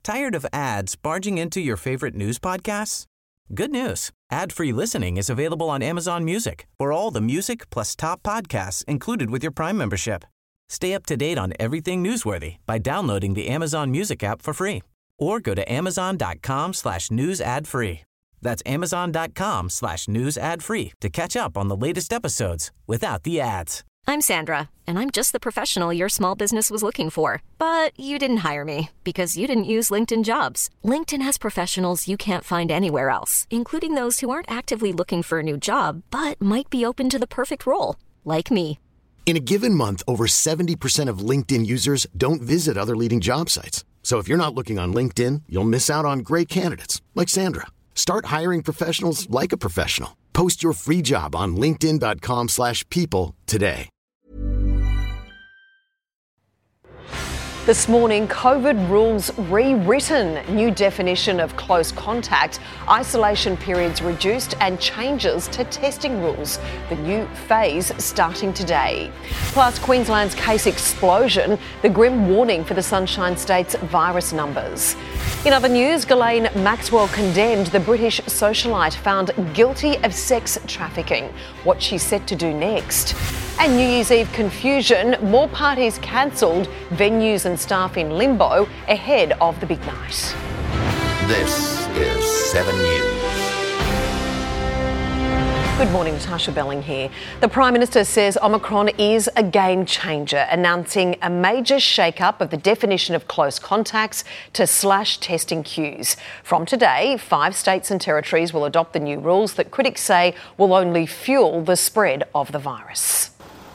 Tired of ads barging into your favorite news podcasts? Good news. Ad-free listening is available on Amazon Music for all the music plus top podcasts included with your Prime membership. Stay up to date on everything newsworthy by downloading the Amazon Music app for free or go to amazon.com/news ad free. That's amazon.com/news ad free to catch up on the latest episodes without the ads. I'm Sandra, and I'm just the professional your small business was looking for. But you didn't hire me because you didn't use LinkedIn Jobs. LinkedIn has professionals you can't find anywhere else, including those who aren't actively looking for a new job, but might be open to the perfect role, like me. In a given month, over 70% of LinkedIn users don't visit other leading job sites. So if you're not looking on LinkedIn, you'll miss out on great candidates like Sandra. Start hiring professionals like a professional. Post your free job on linkedin.com/people today. This morning, COVID rules rewritten. New definition of close contact, isolation periods reduced and changes to testing rules. The new phase starting today. Plus, Queensland's case explosion, the grim warning for the Sunshine State's virus numbers. In other news, Ghislaine Maxwell condemned the British socialite found guilty of sex trafficking. What she's set to do next. And New Year's Eve confusion, more parties cancelled, venues and staff in limbo ahead of the big night. This is 7 News. Good morning, Natasha Belling here. The Prime Minister says Omicron is a game changer, announcing a major shake-up of the definition of close contacts to slash testing queues. From today, 5 states and territories will adopt the new rules that critics say will only fuel the spread of the virus.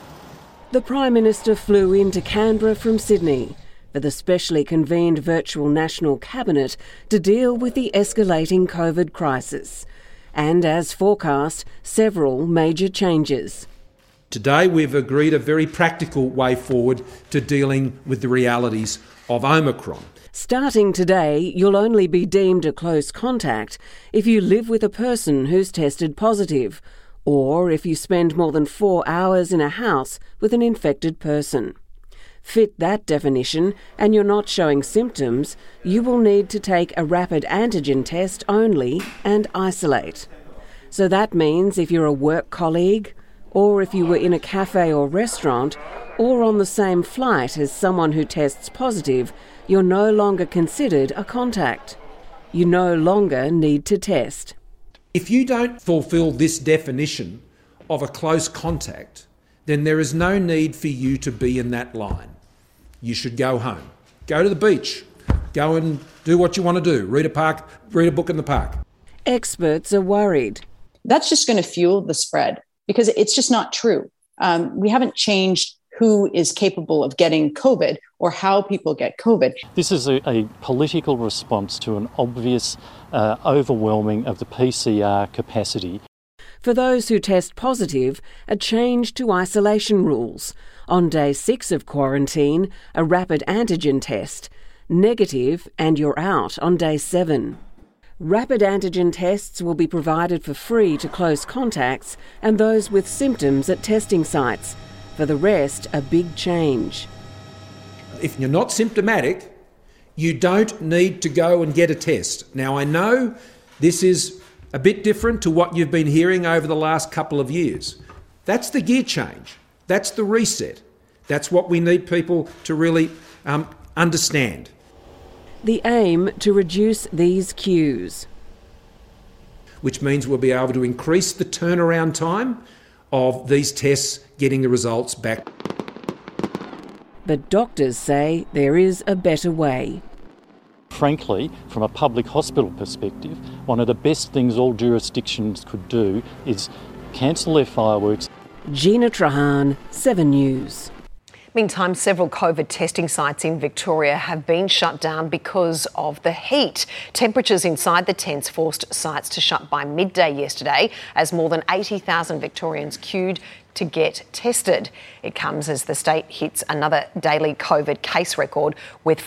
The Prime Minister flew into Canberra from Sydney for the specially convened virtual National Cabinet to deal with the escalating COVID crisis. And as forecast, several major changes. Today we've agreed a very practical way forward to dealing with the realities of Omicron. Starting today, you'll only be deemed a close contact if you live with a person who's tested positive, or if you spend more than 4 hours in a house with an infected person. Fit that definition and you're not showing symptoms, you will need to take a rapid antigen test only and isolate. So that means if you're a work colleague, or if you were in a cafe or restaurant, or on the same flight as someone who tests positive, you're no longer considered a contact. You no longer need to test. If you don't fulfil this definition of a close contact, then there is no need for you to be in that line. You should go home. Go to the beach. Go and do what you want to do. Read a book in the park. Experts are worried. That's just going to fuel the spread because it's just not true. We haven't changed who is capable of getting COVID or how people get COVID. This is a political response to an obvious overwhelming of the PCR capacity. For those who test positive, a change to isolation rules. On day 6 of quarantine, a rapid antigen test. Negative and you're out on day 7. Rapid antigen tests will be provided for free to close contacts and those with symptoms at testing sites. For the rest, a big change. If you're not symptomatic, you don't need to go and get a test. Now, I know this is a bit different to what you've been hearing over the last couple of years. That's the gear change. That's the reset. That's what we need people to really understand. The aim to reduce these queues. Which means we'll be able to increase the turnaround time of these tests getting the results back. But doctors say there is a better way. Frankly, from a public hospital perspective, one of the best things all jurisdictions could do is cancel their fireworks. Gina Trahan, 7 News. Meantime, several COVID testing sites in Victoria have been shut down because of the heat. Temperatures inside the tents forced sites to shut by midday yesterday as more than 80,000 Victorians queued to get tested. It comes as the state hits another daily COVID case record with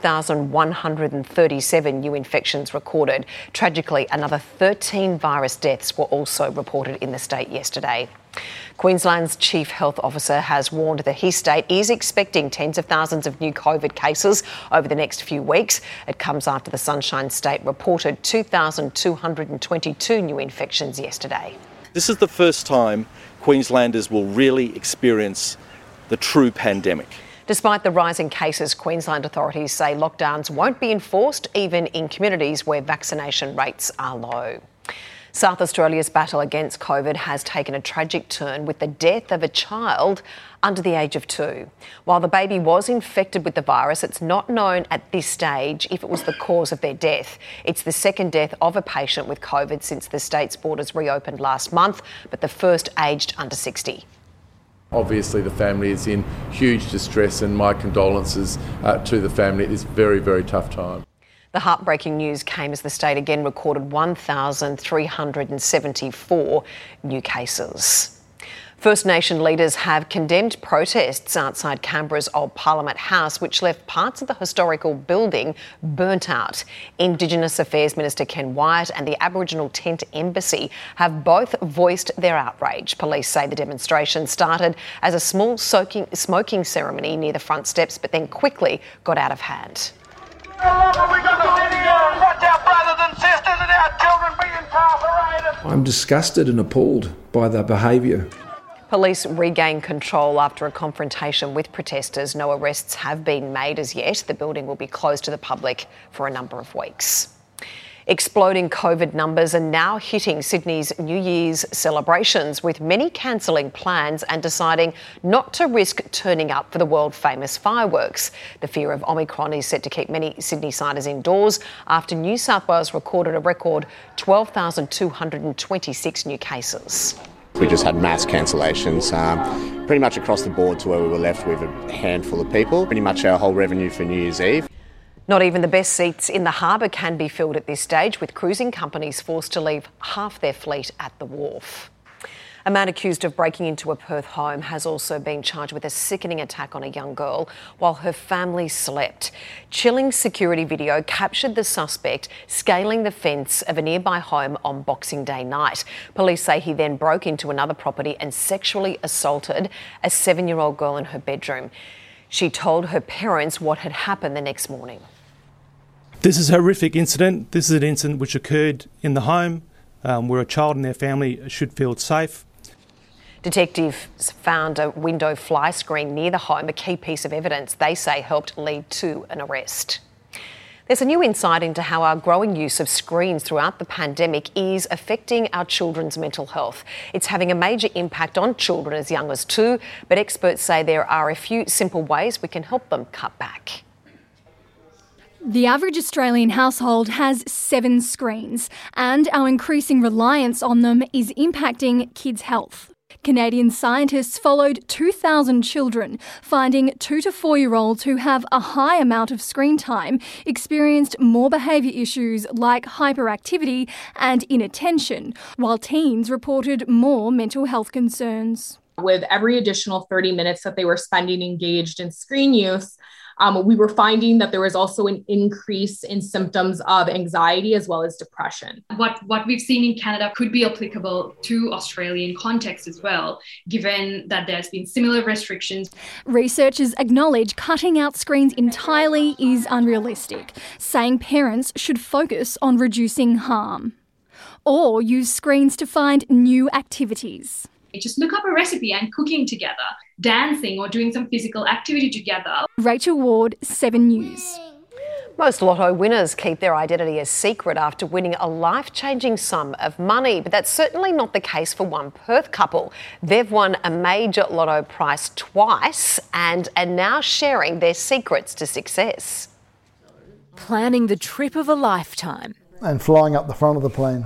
5,137 new infections recorded. Tragically, another 13 virus deaths were also reported in the state yesterday. Queensland's Chief Health Officer has warned that his state is expecting tens of thousands of new COVID cases over the next few weeks. It comes after the Sunshine State reported 2,222 new infections yesterday. This is the first time Queenslanders will really experience the true pandemic. Despite the rising cases, Queensland authorities say lockdowns won't be enforced even in communities where vaccination rates are low. South Australia's battle against COVID has taken a tragic turn with the death of a child under the age of 2. While the baby was infected with the virus, it's not known at this stage if it was the cause of their death. It's the second death of a patient with COVID since the state's borders reopened last month, but the first aged under 60. Obviously, the family is in huge distress, and my condolences to the family at this very, very tough time. The heartbreaking news came as the state again recorded 1,374 new cases. First Nation leaders have condemned protests outside Canberra's old Parliament House, which left parts of the historical building burnt out. Indigenous Affairs Minister Ken Wyatt and the Aboriginal Tent Embassy have both voiced their outrage. Police say the demonstration started as a small smoking ceremony near the front steps, but then quickly got out of hand. I'm disgusted and appalled by the behaviour. Police regained control after a confrontation with protesters. No arrests have been made as yet. The building will be closed to the public for a number of weeks. Exploding COVID numbers are now hitting Sydney's New Year's celebrations, with many cancelling plans and deciding not to risk turning up for the world-famous fireworks. The fear of Omicron is set to keep many Sydney-siders indoors after New South Wales recorded a record 12,226 new cases. We just had mass cancellations, pretty much across the board to where we were left with a handful of people. Pretty much our whole revenue for New Year's Eve. Not even the best seats in the harbour can be filled at this stage, with cruising companies forced to leave half their fleet at the wharf. A man accused of breaking into a Perth home has also been charged with a sickening attack on a young girl while her family slept. Chilling security video captured the suspect scaling the fence of a nearby home on Boxing Day night. Police say he then broke into another property and sexually assaulted a 7-year-old girl in her bedroom. She told her parents what had happened the next morning. This is a horrific incident. This is an incident which occurred in the home where a child and their family should feel safe. Detectives found a window fly screen near the home, a key piece of evidence they say helped lead to an arrest. There's a new insight into how our growing use of screens throughout the pandemic is affecting our children's mental health. It's having a major impact on children as young as 2, but experts say there are a few simple ways we can help them cut back. The average Australian household has 7 screens, and our increasing reliance on them is impacting kids' health. Canadian scientists followed 2,000 children, finding 2 to 4-year-olds who have a high amount of screen time experienced more behaviour issues like hyperactivity and inattention, while teens reported more mental health concerns. With every additional 30 minutes that they were spending engaged in screen use, we were finding that there was also an increase in symptoms of anxiety as well as depression. What we've seen in Canada could be applicable to Australian context as well, given that there's been similar restrictions. Researchers acknowledge cutting out screens entirely is unrealistic, saying parents should focus on reducing harm. Or use screens to find new activities. Just look up a recipe and cooking together, dancing or doing some physical activity together. Rachel Ward, 7 News. Most lotto winners keep their identity a secret after winning a life-changing sum of money, but that's certainly not the case for one Perth couple. They've won a major lotto prize twice and are now sharing their secrets to success. Planning the trip of a lifetime. And flying up the front of the plane.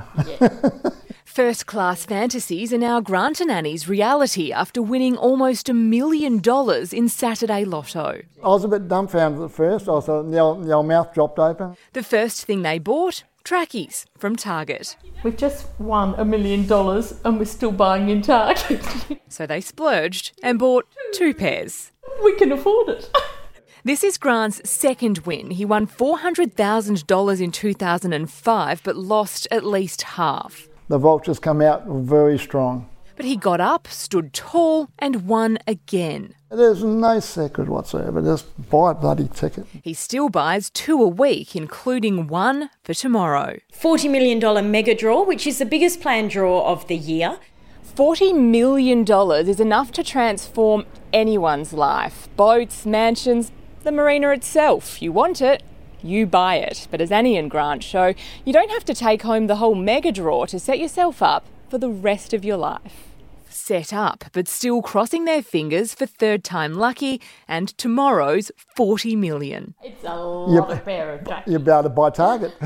First-class fantasies are now Grant and Annie's reality after winning almost $1 million in Saturday Lotto. I was a bit dumbfounded at first. The old mouth dropped open. The first thing they bought, trackies from Target. We've just won $1 million and we're still buying in Target. So they splurged and bought 2 pairs. We can afford it. This is Grant's second win. He won $400,000 in 2005 but lost at least half. The vultures come out very strong. But he got up, stood tall and won again. There's no secret whatsoever. Just buy a bloody ticket. He still buys 2 a week, including one for tomorrow. $40 million mega draw, which is the biggest planned draw of the year. $40 million is enough to transform anyone's life. Boats, mansions, the marina itself. You want it, you buy it. But as Annie and Grant show, you don't have to take home the whole mega draw to set yourself up for the rest of your life. Set up, but still crossing their fingers for third time lucky and tomorrow's $40 million. It's a lot of pair of jackets. You're about to buy Target.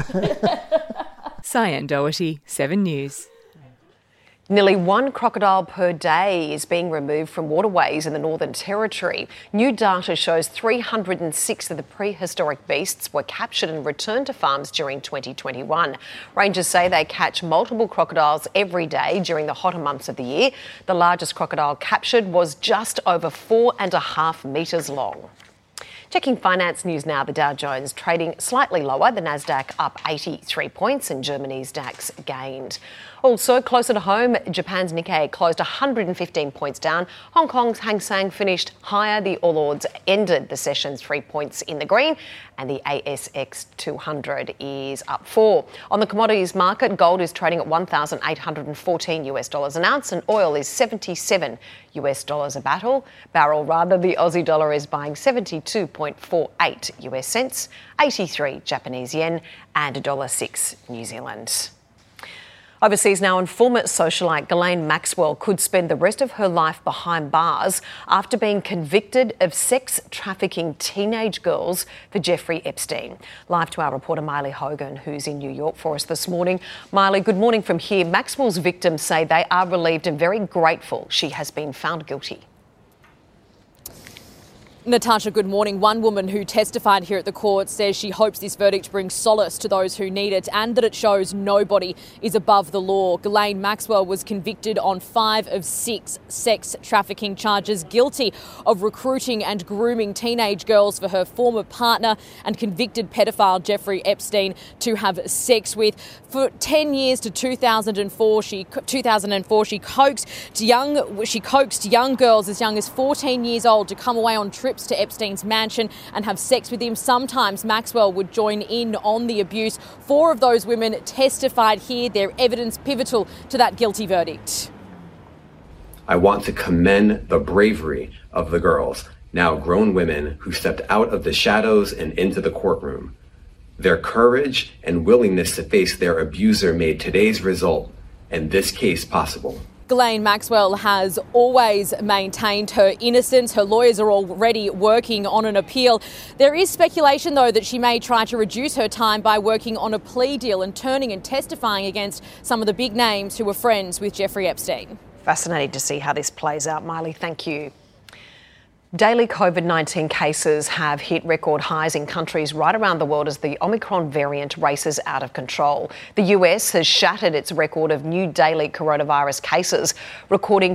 Cyan Doherty, 7 News. Nearly 1 crocodile per day is being removed from waterways in the Northern Territory. New data shows 306 of the prehistoric beasts were captured and returned to farms during 2021. Rangers say they catch multiple crocodiles every day during the hotter months of the year. The largest crocodile captured was just over 4.5 metres long. Checking finance news now, the Dow Jones trading slightly lower, the Nasdaq up 83 points and Germany's DAX gained. Also, closer to home, Japan's Nikkei closed 115 points down. Hong Kong's Hang Seng finished higher. The All Ords ended the session 3 points in the green, and the ASX 200 is up 4. On the commodities market, gold is trading at $1,814 an ounce, and oil is $77 a barrel. The Aussie dollar is buying 72.48 US cents, 83 Japanese yen, and $1.06 New Zealand. Overseas now, and former socialite Ghislaine Maxwell could spend the rest of her life behind bars after being convicted of sex trafficking teenage girls for Jeffrey Epstein. Live to our reporter Miley Hogan, who's in New York for us this morning. Miley, good morning from here. Maxwell's victims say they are relieved and very grateful she has been found guilty. Natasha, good morning. One woman who testified here at the court says she hopes this verdict brings solace to those who need it and that it shows nobody is above the law. Ghislaine Maxwell was convicted on 5 of 6 sex trafficking charges, guilty of recruiting and grooming teenage girls for her former partner and convicted pedophile Jeffrey Epstein to have sex with. For 10 years to 2004, she coaxed young girls as young as 14 years old to come away on trips to Epstein's mansion and have sex with him. Sometimes Maxwell would join in on the abuse. 4 of those women testified here, their evidence pivotal to that guilty verdict. I want to commend the bravery of the girls, now grown women, who stepped out of the shadows and into the courtroom. Their courage and willingness to face their abuser made today's result and this case possible. Ghislaine Maxwell has always maintained her innocence. Her lawyers are already working on an appeal. There is speculation, though, that she may try to reduce her time by working on a plea deal and turning and testifying against some of the big names who were friends with Jeffrey Epstein. Fascinating to see how this plays out, Miley. Thank you. Daily COVID-19 cases have hit record highs in countries right around the world as the Omicron variant races out of control. The US has shattered its record of new daily coronavirus cases, recording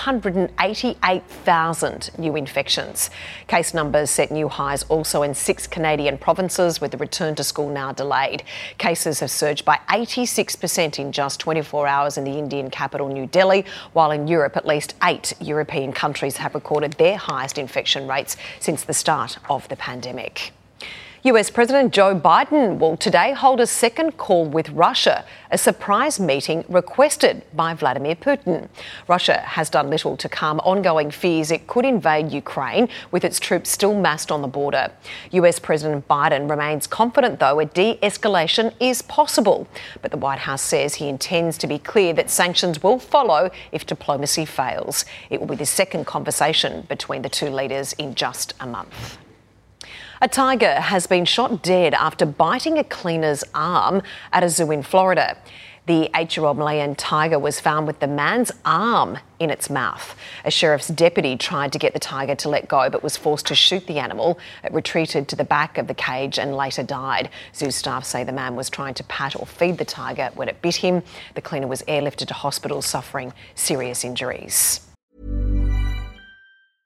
488,000 new infections. Case numbers set new highs also in 6 Canadian provinces, with the return to school now delayed. Cases have surged by 86% in just 24 hours in the Indian capital, New Delhi, while in Europe, at least 8 European countries have recorded their highest infection rates since the start of the pandemic. US President Joe Biden will today hold a second call with Russia, a surprise meeting requested by Vladimir Putin. Russia has done little to calm ongoing fears it could invade Ukraine, with its troops still massed on the border. US President Biden remains confident, though, a de-escalation is possible. But the White House says he intends to be clear that sanctions will follow if diplomacy fails. It will be the second conversation between the two leaders in just a month. A tiger has been shot dead after biting a cleaner's arm at a zoo in Florida. The 8-year-old Malayan tiger was found with the man's arm in its mouth. A sheriff's deputy tried to get the tiger to let go but was forced to shoot the animal. It retreated to the back of the cage and later died. Zoo staff say the man was trying to pat or feed the tiger when it bit him. The cleaner was airlifted to hospital suffering serious injuries.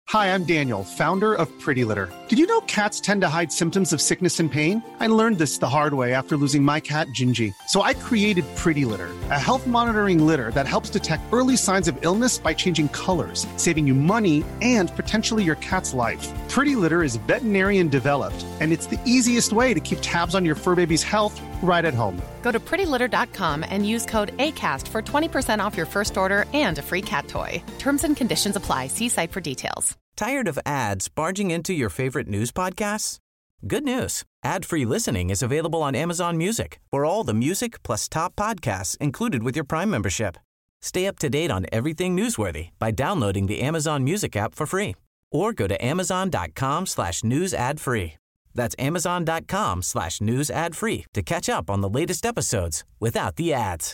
Hi, I'm Daniel, founder of Pretty Litter. Did you know cats tend to hide symptoms of sickness and pain? I learned this the hard way after losing my cat, Gingy. So I created Pretty Litter, a health monitoring litter that helps detect early signs of illness by changing colors, saving you money and potentially your cat's life. Pretty Litter is veterinarian developed, and it's the easiest way to keep tabs on your fur baby's health right at home. Go to prettylitter.com and use code ACAST for 20% off your first order and a free cat toy. Terms and conditions apply. See site for details. Tired of ads barging into your favorite news podcasts? Good news. Ad-free listening is available on Amazon Music for all the music plus top podcasts included with your Prime membership. Stay up to date on everything newsworthy by downloading the Amazon Music app for free or go to amazon.com/news ad free. That's amazon.com/news ad free to catch up on the latest episodes without the ads.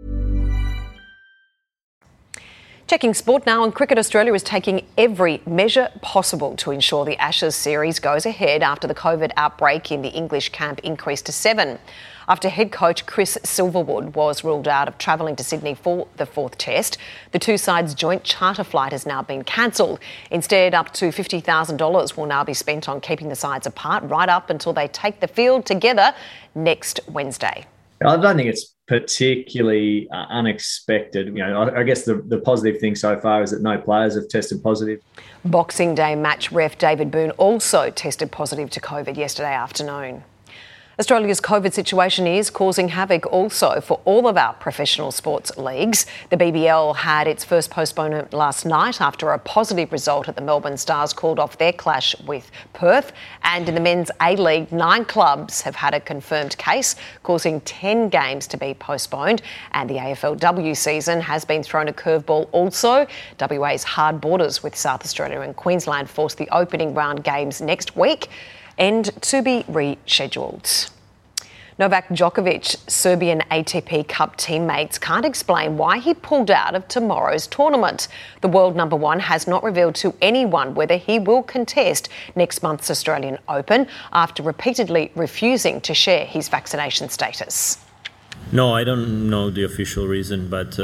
Checking sport now, and Cricket Australia is taking every measure possible to ensure the Ashes series goes ahead after the COVID outbreak in the English camp increased to 7. After head coach Chris Silverwood was ruled out of travelling to Sydney for the 4th test, the two sides' joint charter flight has now been cancelled. Instead, up to $50,000 will now be spent on keeping the sides apart right up until they take the field together next Wednesday. I don't think it's particularly unexpected. You know, I guess the positive thing so far is that no players have tested positive. Boxing Day match ref David Boone also tested positive to COVID yesterday afternoon. Australia's COVID situation is causing havoc also for all of our professional sports leagues. The BBL had its first postponement last night after a positive result at the Melbourne Stars called off their clash with Perth. And in the Men's A-League, 9 clubs have had a confirmed case, causing 10 games to be postponed. And the AFLW season has been thrown a curveball also. WA's hard borders with South Australia and Queensland forced the opening round games next week and to be rescheduled. Novak Djokovic, Serbian ATP Cup teammates can't explain why he pulled out of tomorrow's tournament. The world number one has not revealed to anyone whether he will contest next month's Australian Open after repeatedly refusing to share his vaccination status. No, I don't know the official reason, but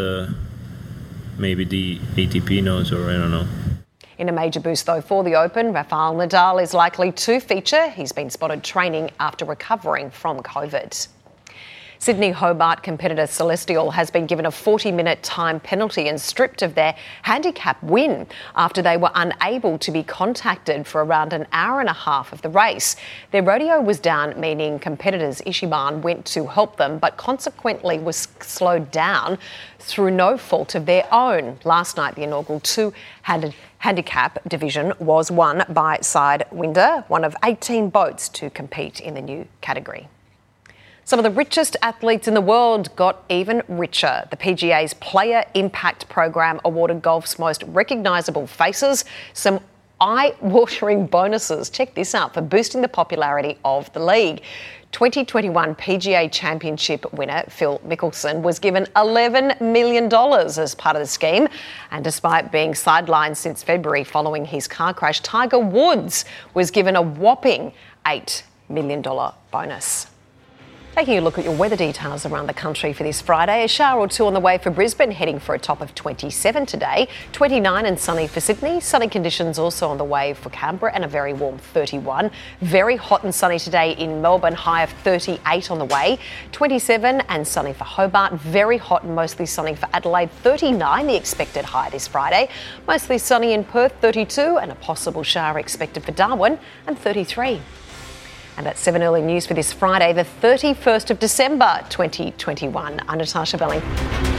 maybe the ATP knows, or I don't know. In a major boost, though, for the Open, Rafael Nadal is likely to feature. He's been spotted training after recovering from COVID. Sydney Hobart competitor Celestial has been given a 40-minute time penalty and stripped of their handicap win after they were unable to be contacted for around an hour and a half of the race. Their rodeo was down, meaning competitors Ishiban went to help them, but consequently was slowed down through no fault of their own. Last night, the inaugural two-handed handicap division was won by Sidewinder, one of 18 boats to compete in the new category. Some of the richest athletes in the world got even richer. The PGA's Player Impact Program awarded golf's most recognisable faces some eye-watering bonuses. Check this out, for boosting the popularity of the league. 2021 PGA Championship winner Phil Mickelson was given $11 million as part of the scheme. And despite being sidelined since February following his car crash, Tiger Woods was given a whopping $8 million bonus. Taking a look at your weather details around the country for this Friday. A shower or two on the way for Brisbane, heading for a top of 27 today. 29 and sunny for Sydney. Sunny conditions also on the way for Canberra and a very warm 31. Very hot and sunny today in Melbourne, high of 38 on the way. 27 and sunny for Hobart. Very hot and mostly sunny for Adelaide. 39 the expected high this Friday. Mostly sunny in Perth, 32, and a possible shower expected for Darwin, and 33. And that's 7 Early News for this Friday, the 31st of December 2021. I'm Natasha Belling.